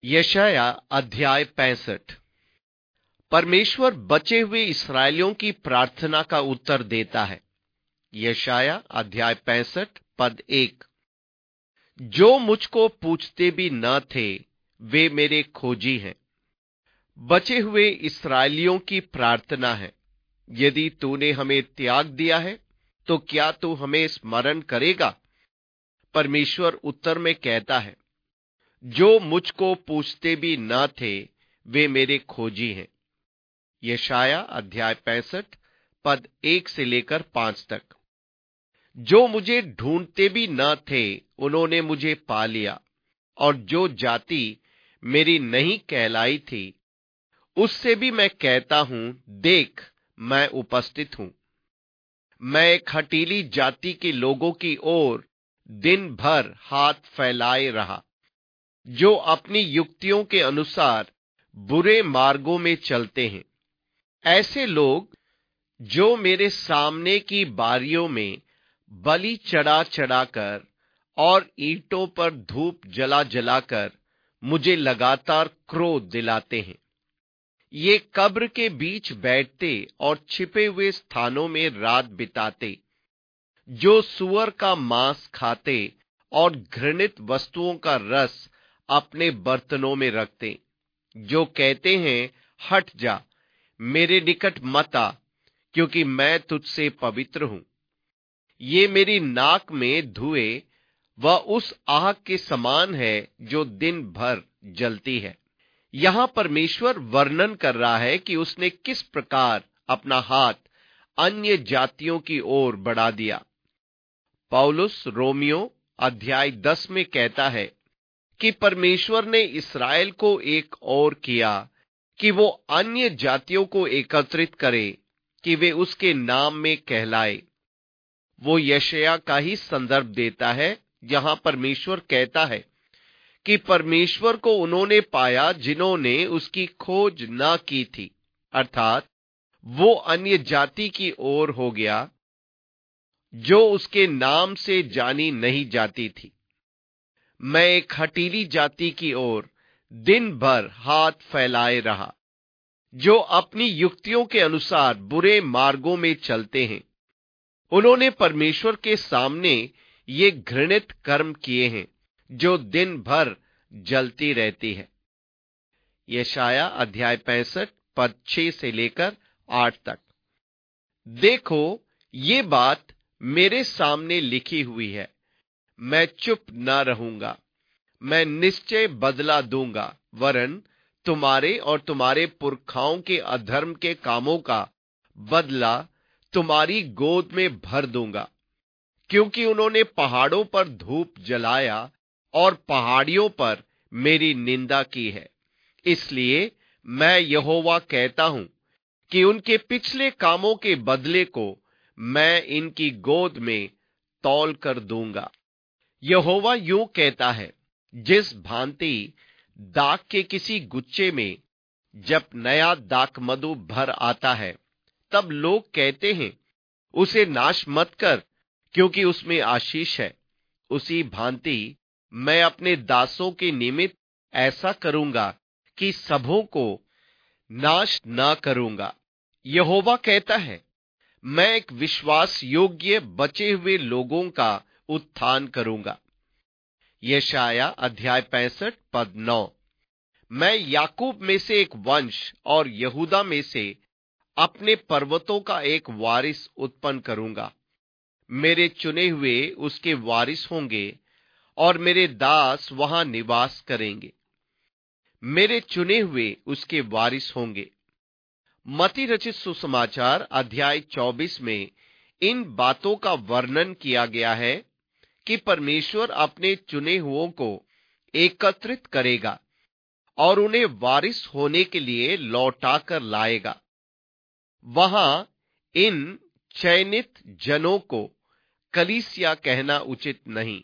यशाया अध्याय 65। परमेश्वर बचे हुए इस्राएलियों की प्रार्थना का उत्तर देता है। यशाया अध्याय 65 पद 1। जो मुझको पूछते भी न थे वे मेरे खोजी हैं। बचे हुए इस्राएलियों की प्रार्थना है, यदि तूने हमें त्याग दिया है तो क्या तू हमें स्मरण करेगा? परमेश्वर उत्तर में कहता है, जो मुझको पूछते भी न थे वे मेरे खोजी हैं। यशाया अध्याय 65 पद 1 से लेकर 5 तक। जो मुझे ढूंढते भी न थे उन्होंने मुझे पा लिया, और जो जाति मेरी नहीं कहलाई थी उससे भी मैं कहता हूं, देख मैं उपस्थित हूं। मैं एक हठीली जाति के लोगों की ओर दिन भर हाथ फैलाए रहा, जो अपनी युक्तियों के अनुसार बुरे मार्गों में चलते हैं। ऐसे लोग जो मेरे सामने की बारियों में बलि चढ़ा चढ़ाकर और ईंटों पर धूप जला जलाकर मुझे लगातार क्रोध दिलाते हैं। ये कब्र के बीच बैठते और छिपे हुए स्थानों में रात बिताते, जो सूअर का मांस खाते और घृणित वस्तुओं का रस अपने बर्तनों में रखते, जो कहते हैं, हट जा, मेरे निकट मत आ, क्योंकि मैं तुझसे पवित्र हूं। ये मेरी नाक में धुएं वह उस आग के समान है जो दिन भर जलती है। यहां परमेश्वर वर्णन कर रहा है कि उसने किस प्रकार अपना हाथ अन्य जातियों की ओर बढ़ा दिया। पौलुस रोमियो अध्याय 10 में कहता है कि परमेश्वर ने इस्राएल को एक और किया कि वो अन्य जातियों को एकत्रित करे कि वे उसके नाम में कहलाए। वो यशाया का ही संदर्भ देता है, जहां परमेश्वर कहता है कि परमेश्वर को उन्होंने पाया जिन्होंने उसकी खोज न की थी, अर्थात वो अन्य जाति की ओर हो गया जो उसके नाम से जानी नहीं जाती थी। मैं एक हठीली जाति की ओर दिन भर हाथ फैलाए रहा, जो अपनी युक्तियों के अनुसार बुरे मार्गों में चलते हैं। उन्होंने परमेश्वर के सामने ये घृणित कर्म किए हैं जो दिन भर जलती रहती है। यशाया अध्याय 65 पद 6 से लेकर 8 तक। देखो, ये बात मेरे सामने लिखी हुई है, मैं चुप न रहूंगा। मैं निश्चय बदला दूंगा, वरन तुम्हारे और तुम्हारे पुरखाओं के अधर्म के कामों का बदला तुम्हारी गोद में भर दूंगा। क्योंकि उन्होंने पहाड़ों पर धूप जलाया और पहाड़ियों पर मेरी निंदा की है, इसलिए मैं यहोवा कहता हूं कि उनके पिछले कामों के बदले को मैं इनकी गोद में तौल कर दूंगा। यहोवा यूं कहता है, जिस भांति दाख के किसी गुच्छे में जब नया दाख मधु भर आता है, तब लोग कहते हैं, उसे नाश मत कर, क्योंकि उसमें आशीष है, उसी भांति मैं अपने दासों के निमित्त ऐसा करूंगा कि सबों को नाश न करूंगा। यहोवा कहता है, मैं एक विश्वास योग्य बचे हुए लोगों का उत्थान करूंगा। यशाया अध्याय 65 पद 9। मैं याकूब में से एक वंश और यहूदा में से अपने पर्वतों का एक वारिस उत्पन्न करूंगा। मेरे चुने हुए उसके वारिस होंगे और मेरे दास वहां निवास करेंगे। मेरे चुने हुए उसके वारिस होंगे। मत्ती रचित सुसमाचार अध्याय 24 में इन बातों का वर्णन किया गया है कि परमेश्वर अपने चुने हुओं को एकत्रित करेगा और उन्हें वारिस होने के लिए लौटा कर लाएगा। वहां इन चयनित जनों को कलीसिया कहना उचित नहीं।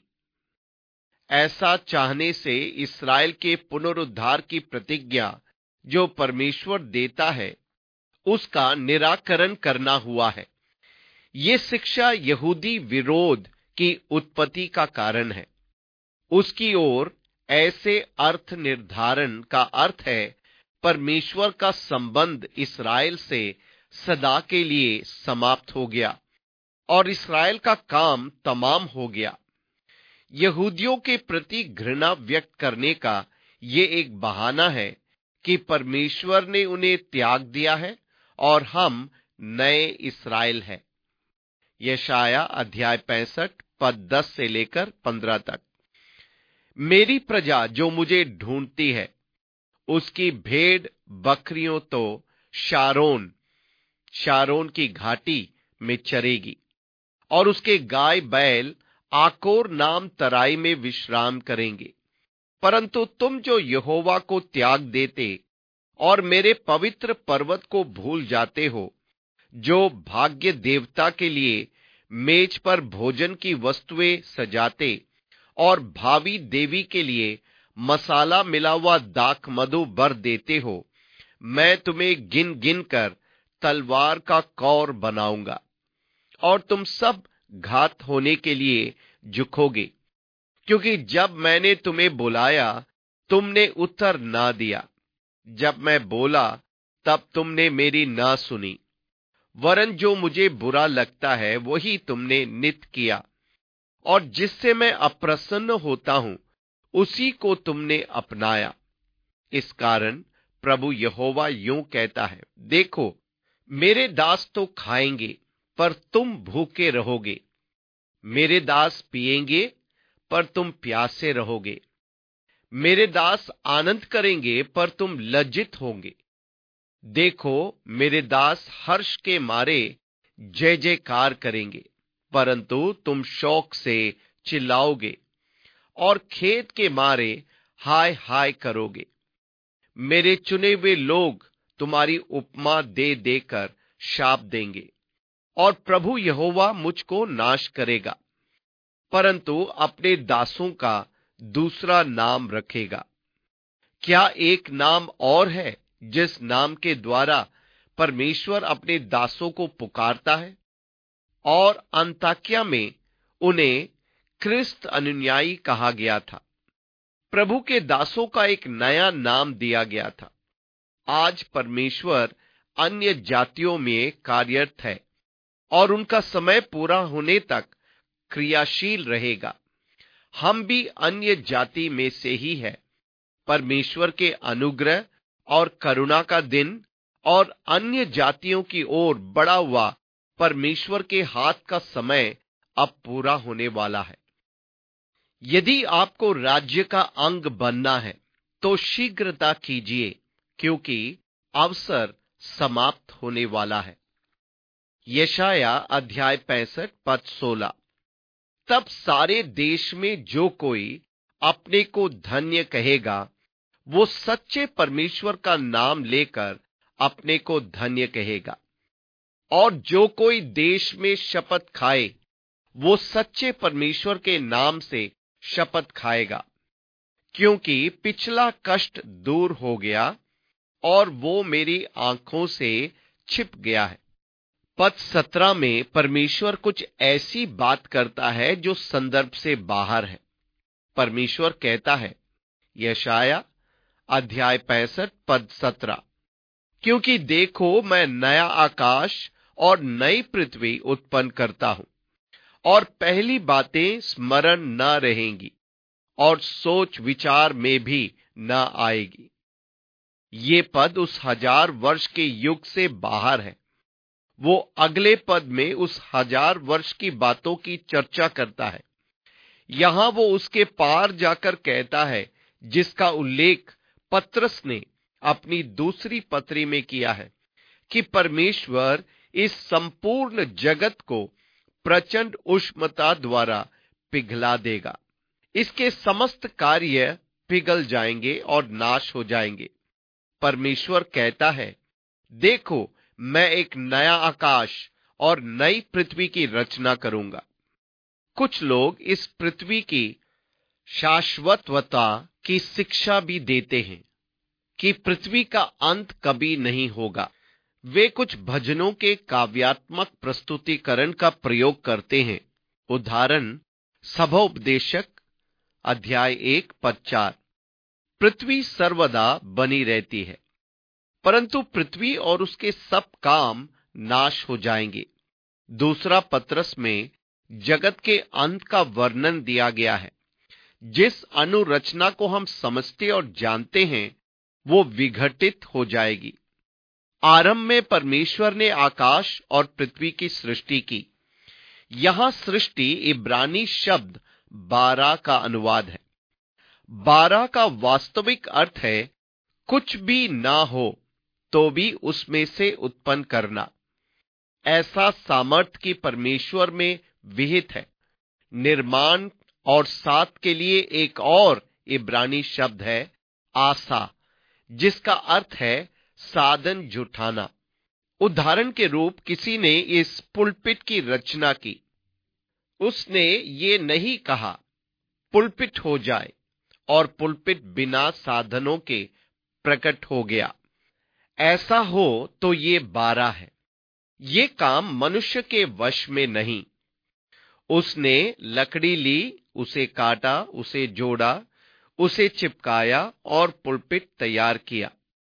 ऐसा चाहने से इस्राएल के पुनरुद्धार की प्रतिज्ञा जो परमेश्वर देता है, उसका निराकरण करना हुआ है। ये शिक्षा यहूदी विरोध की उत्पत्ति का कारण है। उसकी ओर ऐसे अर्थ निर्धारण का अर्थ है परमेश्वर का संबंध इस्राएल से सदा के लिए समाप्त हो गया और इस्राएल का काम तमाम हो गया। यहूदियों के प्रति घृणा व्यक्त करने का ये एक बहाना है कि परमेश्वर ने उन्हें त्याग दिया है और हम नए इस्राएल हैं। यशाया अध्याय 65 पद 10 से लेकर 15 तक। मेरी प्रजा जो मुझे ढूंढती है, उसकी भेड़ बकरियों तो शारोन की घाटी में चरेगी और उसके गाय बैल आकोर नाम तराई में विश्राम करेंगे। परंतु तुम जो यहोवा को त्याग देते और मेरे पवित्र पर्वत को भूल जाते हो, जो भाग्य देवता के लिए मेज पर भोजन की वस्तुएं सजाते और भावी देवी के लिए मसाला मिला हुआ दाख मधु भर देते हो, मैं तुम्हें गिन गिन कर तलवार का कौर बनाऊंगा और तुम सब घात होने के लिए झुकोगे, क्योंकि जब मैंने तुम्हें बुलाया तुमने उत्तर ना दिया, जब मैं बोला तब तुमने मेरी ना सुनी। वरन जो मुझे बुरा लगता है वही तुमने नित किया और जिससे मैं अप्रसन्न होता हूं उसी को तुमने अपनाया। इस कारण प्रभु यहोवा यूं कहता है, देखो मेरे दास तो खाएंगे पर तुम भूखे रहोगे, मेरे दास पिएंगे पर तुम प्यासे रहोगे, मेरे दास आनंद करेंगे पर तुम लज्जित होंगे। देखो मेरे दास हर्ष के मारे जय जयकार करेंगे, परंतु तुम शौक से चिल्लाओगे और खेद के मारे हाय हाय करोगे। मेरे चुने हुए लोग तुम्हारी उपमा दे देकर शाप देंगे और प्रभु यहोवा मुझको नाश करेगा, परंतु अपने दासों का दूसरा नाम रखेगा। क्या एक नाम और है जिस नाम के द्वारा परमेश्वर अपने दासों को पुकारता है? और अंताकिया में उन्हें क्रिस्त अनुयायी कहा गया था। प्रभु के दासों का एक नया नाम दिया गया था। आज परमेश्वर अन्य जातियों में कार्यरत है और उनका समय पूरा होने तक क्रियाशील रहेगा। हम भी अन्य जाति में से ही है। परमेश्वर के अनुग्रह और करुणा का दिन और अन्य जातियों की ओर बढ़ा हुआ परमेश्वर के हाथ का समय अब पूरा होने वाला है। यदि आपको राज्य का अंग बनना है तो शीघ्रता कीजिए, क्योंकि अवसर समाप्त होने वाला है। यशाया अध्याय 65 पद 16। तब सारे देश में जो कोई अपने को धन्य कहेगा वो सच्चे परमेश्वर का नाम लेकर अपने को धन्य कहेगा, और जो कोई देश में शपथ खाए वो सच्चे परमेश्वर के नाम से शपथ खाएगा, क्योंकि पिछला कष्ट दूर हो गया और वो मेरी आंखों से छिप गया है। पद 17 में परमेश्वर कुछ ऐसी बात करता है जो संदर्भ से बाहर है। परमेश्वर कहता है, यशाया अध्याय 65 पद 17, क्योंकि देखो मैं नया आकाश और नई पृथ्वी उत्पन्न करता हूं और पहली बातें स्मरण न रहेंगी और सोच विचार में भी न आएगी। ये पद उस 1000 वर्ष के युग से बाहर है। वो अगले पद में उस 1000 वर्ष की बातों की चर्चा करता है। यहां वो उसके पार जाकर कहता है, जिसका उल्लेख पत्रस ने अपनी दूसरी पत्री में किया है, कि परमेश्वर इस संपूर्ण जगत को प्रचंड उष्णता द्वारा पिघला देगा। इसके समस्त कार्य पिघल जाएंगे और नाश हो जाएंगे। परमेश्वर कहता है, देखो मैं एक नया आकाश और नई पृथ्वी की रचना करूंगा। कुछ लोग इस पृथ्वी की शाश्वतता की शिक्षा भी देते हैं कि पृथ्वी का अंत कभी नहीं होगा। वे कुछ भजनों के काव्यात्मक प्रस्तुतिकरण का प्रयोग करते हैं। उदाहरण सभोपदेशक अध्याय 1 पद 4, पृथ्वी सर्वदा बनी रहती है, परंतु पृथ्वी और उसके सब काम नाश हो जाएंगे। दूसरा पत्रस में जगत के अंत का वर्णन दिया गया है। जिस अनुरचना को हम समझते और जानते हैं वो विघटित हो जाएगी। आरंभ में परमेश्वर ने आकाश और पृथ्वी की सृष्टि की। यहां सृष्टि इब्रानी शब्द बारा का अनुवाद है। बारा का वास्तविक अर्थ है कुछ भी ना हो तो भी उसमें से उत्पन्न करना। ऐसा सामर्थ्य की परमेश्वर में विहित है। निर्माण और साथ के लिए एक और इब्रानी शब्द है आसा, जिसका अर्थ है साधन जुटाना। उदाहरण के रूप किसी ने इस पुलपिट की रचना की। उसने ये नहीं कहा पुलपिट हो जाए और पुलपिट बिना साधनों के प्रकट हो गया। ऐसा हो तो ये बारा है। ये काम मनुष्य के वश में नहीं। उसने लकड़ी ली, उसे काटा, उसे जोड़ा, उसे चिपकाया और पुलपिट तैयार किया।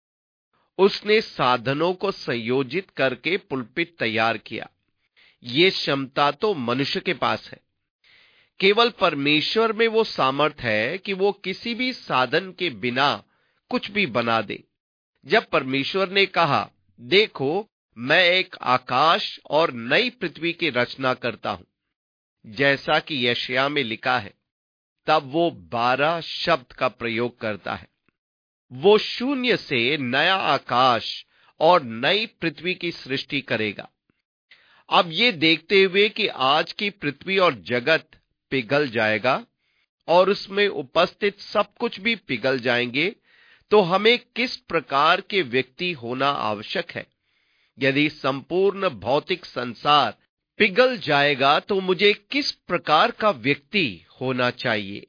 उसने साधनों को संयोजित करके पुलपिट तैयार किया। ये क्षमता तो मनुष्य के पास है। केवल परमेश्वर में वो सामर्थ है कि वो किसी भी साधन के बिना कुछ भी बना दे। जब परमेश्वर ने कहा, देखो मैं एक आकाश और नई पृथ्वी की रचना करता हूं, जैसा कि यशायाह में लिखा है, तब वो 12 शब्द का प्रयोग करता है। वो शून्य से नया आकाश और नई पृथ्वी की सृष्टि करेगा। अब ये देखते हुए कि आज की पृथ्वी और जगत पिघल जाएगा और उसमें उपस्थित सब कुछ भी पिघल जाएंगे, तो हमें किस प्रकार के व्यक्ति होना आवश्यक है? यदि संपूर्ण भौतिक संसार पिघल जाएगा तो मुझे किस प्रकार का व्यक्ति होना चाहिए?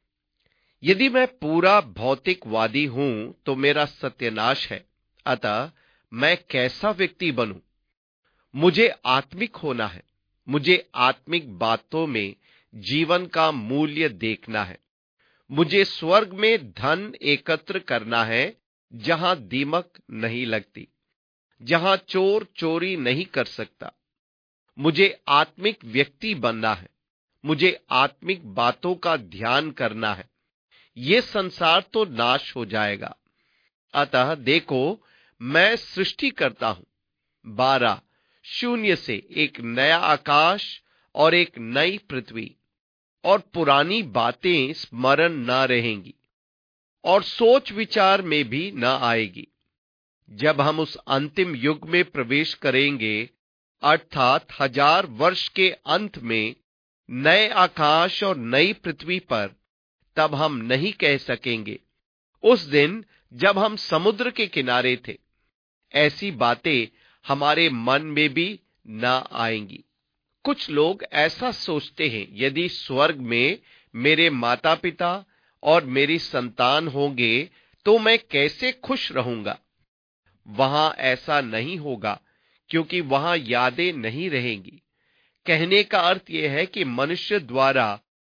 यदि मैं पूरा भौतिकवादी हूं तो मेरा सत्यानाश है। अतः मैं कैसा व्यक्ति बनूं? मुझे आत्मिक होना है। मुझे आत्मिक बातों में जीवन का मूल्य देखना है। मुझे स्वर्ग में धन एकत्र करना है, जहां दीमक नहीं लगती, जहां चोर चोरी नहीं कर सकता। मुझे आत्मिक व्यक्ति बनना है। मुझे आत्मिक बातों का ध्यान करना है। ये संसार तो नाश हो जाएगा। अतः देखो मैं सृष्टि करता हूं 12 शून्य से एक नया आकाश और एक नई पृथ्वी, और पुरानी बातें स्मरण न रहेंगी और सोच विचार में भी न आएगी। जब हम उस अंतिम युग में प्रवेश करेंगे, अर्थात 1000 वर्ष के अंत में नए आकाश और नई पृथ्वी पर, तब हम नहीं कह सकेंगे उस दिन जब हम समुद्र के किनारे थे। ऐसी बातें हमारे मन में भी न आएंगी। कुछ लोग ऐसा सोचते हैं, यदि स्वर्ग में मेरे माता पिता और मेरी संतान होंगे तो मैं कैसे खुश रहूंगा। वहां ऐसा नहीं होगा, क्योंकि वहां यादें नहीं रहेंगी। कहने का अर्थ यह है कि मनुष्य द्वारा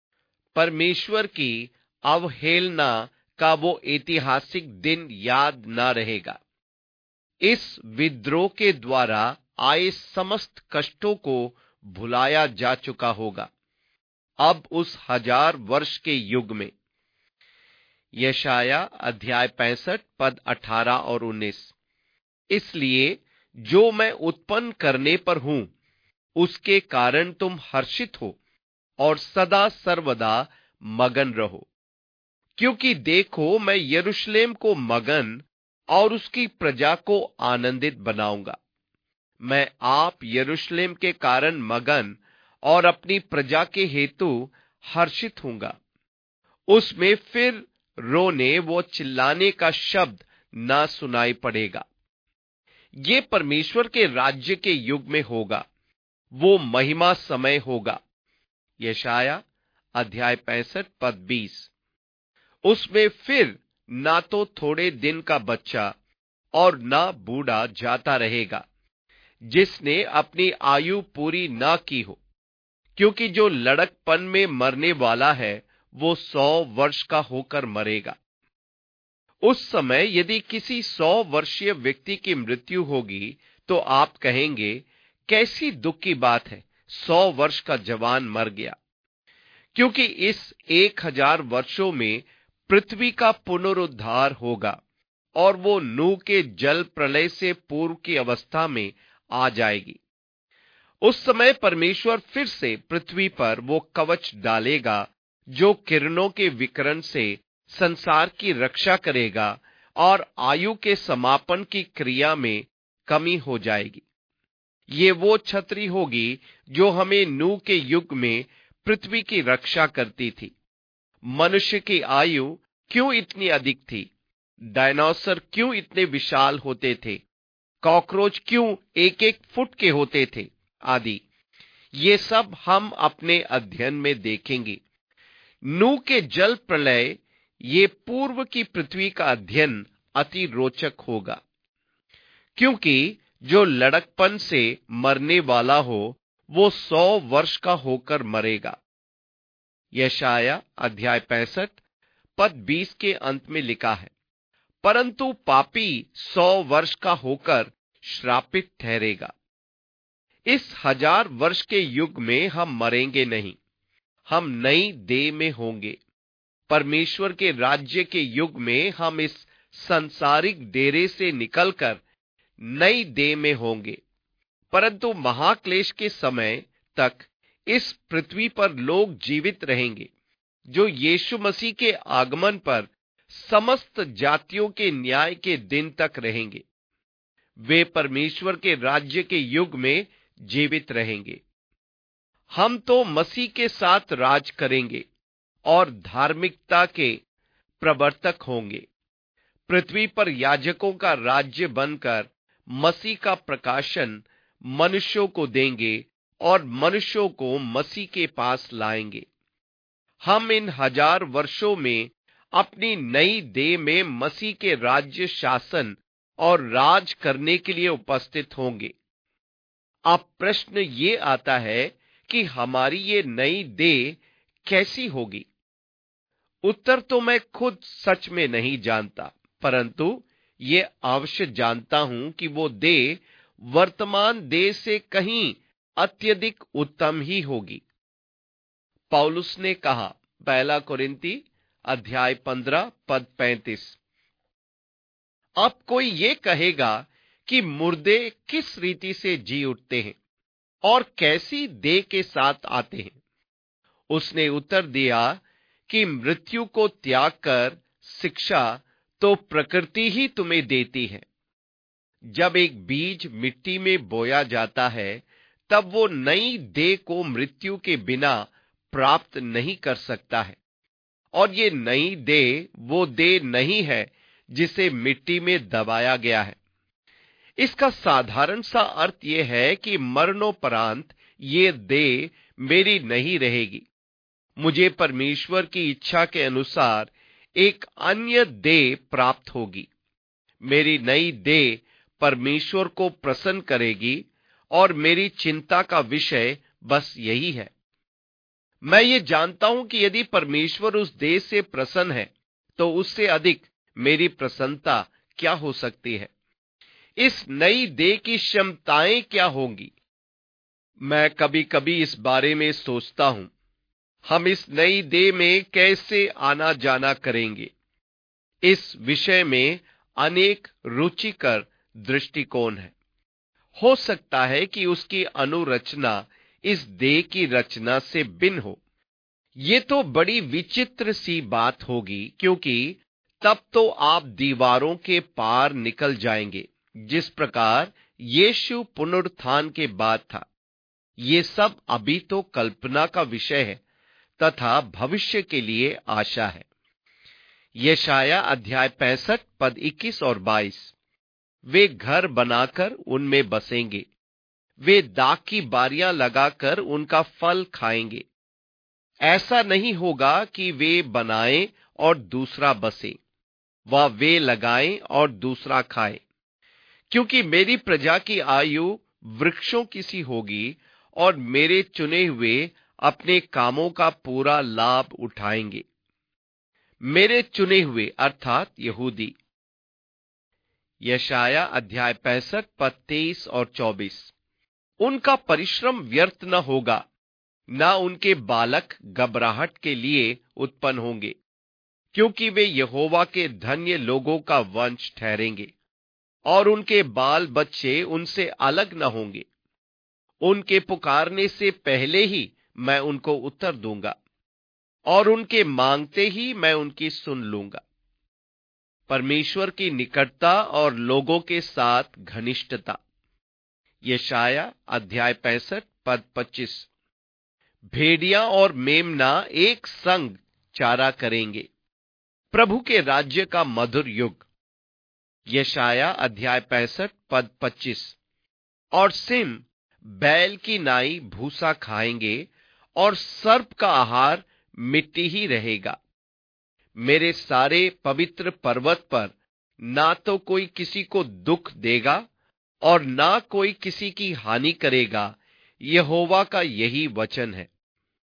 परमेश्वर की अवहेलना का वो ऐतिहासिक दिन याद न रहेगा। इस विद्रोह के द्वारा आए समस्त कष्टों को भुलाया जा चुका होगा। अब उस 1000 वर्ष के युग में, यशायाह अध्याय 65 पद 18 और 19, इसलिए जो मैं उत्पन्न करने पर हूं उसके कारण तुम हर्षित हो और सदा सर्वदा मगन रहो। क्योंकि देखो मैं यरूशलेम को मगन और उसकी प्रजा को आनंदित बनाऊंगा। मैं आप यरूशलेम के कारण मगन और अपनी प्रजा के हेतु हर्षित होऊंगा। उसमें फिर रोने व चिल्लाने का शब्द ना सुनाई पड़ेगा। ये परमेश्वर के राज्य के युग में होगा। वो महिमा समय होगा। यशायाह अध्याय 65 पद 20। उसमें फिर ना तो थोड़े दिन का बच्चा और ना बूढ़ा जाता रहेगा, जिसने अपनी आयु पूरी ना की हो, क्योंकि जो लड़कपन में मरने वाला है वो 100 वर्ष का होकर मरेगा। उस समय यदि किसी 100 वर्षीय व्यक्ति की मृत्यु होगी तो आप कहेंगे, कैसी दुख की बात है, 100 वर्ष का जवान मर गया। क्योंकि इस 1000 वर्षों में पृथ्वी का पुनरुद्धार होगा और वो नूह के जल प्रलय से पूर्व की अवस्था में आ जाएगी। उस समय परमेश्वर फिर से पृथ्वी पर वो कवच डालेगा जो किरणों के विकिरण से संसार की रक्षा करेगा और आयु के समापन की क्रिया में कमी हो जाएगी। ये वो छतरी होगी जो हमें नूह के युग में पृथ्वी की रक्षा करती थी। मनुष्य की आयु क्यों इतनी अधिक थी? डायनासोर क्यों इतने विशाल होते थे? कॉकरोच क्यों 1-1 फुट के होते थे? आदि। ये सब हम अपने अध्ययन में देखेंगे। नूह के जल प्रलय, ये पूर्व की पृथ्वी का अध्ययन अति रोचक होगा, क्योंकि जो लड़कपन से मरने वाला हो वो 100 वर्ष का होकर मरेगा। यशाया अध्याय 65 पद 20 के अंत में लिखा है, परंतु पापी 100 वर्ष का होकर श्रापित ठहरेगा। इस 1000 वर्ष के युग में हम मरेंगे नहीं, हम नई देह में होंगे। परमेश्वर के राज्य के युग में हम इस सांसारिक डेरे से निकलकर नई देह में होंगे। परंतु महाक्लेश के समय तक इस पृथ्वी पर लोग जीवित रहेंगे जो यीशु मसीह के आगमन पर समस्त जातियों के न्याय के दिन तक रहेंगे। वे परमेश्वर के राज्य के युग में जीवित रहेंगे। हम तो मसीह के साथ राज करेंगे और धार्मिकता के प्रवर्तक होंगे। पृथ्वी पर याजकों का राज्य बनकर मसीह का प्रकाशन मनुष्यों को देंगे और मनुष्यों को मसीह के पास लाएंगे। हम इन 1000 वर्षों में अपनी नई देह में मसीह के राज्य शासन और राज करने के लिए उपस्थित होंगे। अब प्रश्न ये आता है कि हमारी ये नई देह कैसी होगी? उत्तर तो मैं खुद सच में नहीं जानता, परंतु ये अवश्य जानता हूं कि वो देह वर्तमान देह से कहीं अत्यधिक उत्तम ही होगी। पौलुस ने कहा, पहला कोरिन्ती अध्याय 15 पद 35। अब कोई ये कहेगा कि मुर्दे किस रीति से जी उठते हैं और कैसी देह के साथ आते हैं? उसने उत्तर दिया कि मृत्यु को त्याग कर शिक्षा तो प्रकृति ही तुम्हें देती है। जब एक बीज मिट्टी में बोया जाता है तब वो नई देह को मृत्यु के बिना प्राप्त नहीं कर सकता है, और ये नई देह वो देह नहीं है जिसे मिट्टी में दबाया गया है। इसका साधारण सा अर्थ यह है कि मरणोपरांत ये देह मेरी नहीं रहेगी। मुझे परमेश्वर की इच्छा के अनुसार एक अन्य देह प्राप्त होगी। मेरी नई देह परमेश्वर को प्रसन्न करेगी और मेरी चिंता का विषय बस यही है। मैं ये जानता हूं कि यदि परमेश्वर उस देह से प्रसन्न है तो उससे अधिक मेरी प्रसन्नता क्या हो सकती है? इस नई देह की क्षमताएं क्या होंगी? मैं कभी कभी इस बारे में सोचता हूं, हम इस नई देह में कैसे आना जाना करेंगे। इस विषय में अनेक रुचिकर दृष्टिकोण है। हो सकता है कि उसकी अनुरचना इस देह की रचना से भिन्न हो। ये तो बड़ी विचित्र सी बात होगी, क्योंकि तब तो आप दीवारों के पार निकल जाएंगे, जिस प्रकार यीशु पुनरुत्थान के बाद था। ये सब अभी तो कल्पना का विषय है तथा भविष्य के लिए आशा है। यशाया अध्याय 65 पद 21 और 22। वे घर बनाकर उनमें बसेंगे, वे दाख की बारियां लगाकर उनका फल खाएंगे। ऐसा नहीं होगा कि वे बनाएं और दूसरा बसे, वह वे लगाएं और दूसरा खाए। क्योंकि मेरी प्रजा की आयु वृक्षों की सी होगी और मेरे चुने हुए अपने कामों का पूरा लाभ उठाएंगे। मेरे चुने हुए अर्थात यहूदी। यशाया अध्याय 65 पद 23 और 24। उनका परिश्रम व्यर्थ न होगा, ना उनके बालक घबराहट के लिए उत्पन्न होंगे, क्योंकि वे यहोवा के धन्य लोगों का वंश ठहरेंगे और उनके बाल बच्चे उनसे अलग न होंगे। उनके पुकारने से पहले ही मैं उनको उत्तर दूंगा और उनके मांगते ही मैं उनकी सुन लूंगा। परमेश्वर की निकटता और लोगों के साथ घनिष्ठता। यशाया अध्याय 65 पद 25। भेड़िया और मेमना एक संग चारा करेंगे, प्रभु के राज्य का मधुर युग। यशाया अध्याय 65 पद 25। और सिंह बैल की नाई भूसा खाएंगे और सर्प का आहार मिट्टी ही रहेगा। मेरे सारे पवित्र पर्वत पर ना तो कोई किसी को दुख देगा और ना कोई किसी की हानि करेगा, यहोवा का यही वचन है।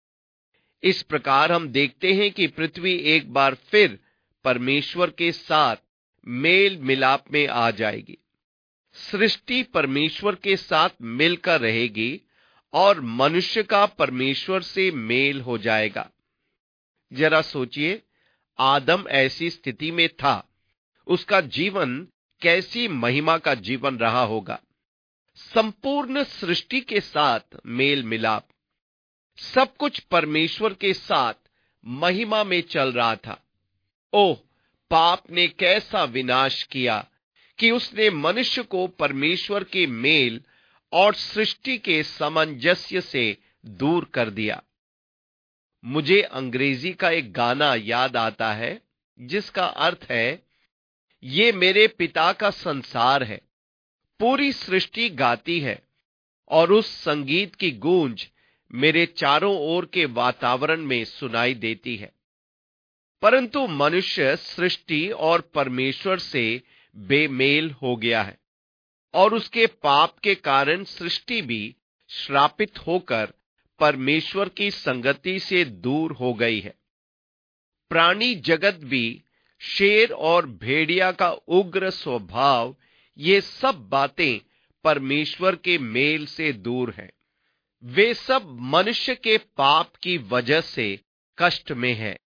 इस प्रकार हम देखते हैं कि पृथ्वी एक बार फिर परमेश्वर के साथ मेल मिलाप में आ जाएगी। सृष्टि परमेश्वर के साथ मिलकर रहेगी और मनुष्य का परमेश्वर से मेल हो जाएगा। जरा सोचिए, आदम ऐसी स्थिति में था, उसका जीवन कैसी महिमा का जीवन रहा होगा। संपूर्ण सृष्टि के साथ मेल मिलाप, सब कुछ परमेश्वर के साथ महिमा में चल रहा था। ओह, पाप ने कैसा विनाश किया कि उसने मनुष्य को परमेश्वर के मेल और सृष्टि के सामंजस्य से दूर कर दिया। मुझे अंग्रेजी का एक गाना याद आता है जिसका अर्थ है, ये मेरे पिता का संसार है, पूरी सृष्टि गाती है और उस संगीत की गूंज मेरे चारों ओर के वातावरण में सुनाई देती है। परंतु मनुष्य सृष्टि और परमेश्वर से बेमेल हो गया है और उसके पाप के कारण सृष्टि भी श्रापित होकर परमेश्वर की संगति से दूर हो गई है। प्राणी जगत भी, शेर और भेड़िया का उग्र स्वभाव, ये सब बातें परमेश्वर के मेल से दूर हैं। वे सब मनुष्य के पाप की वजह से कष्ट में है।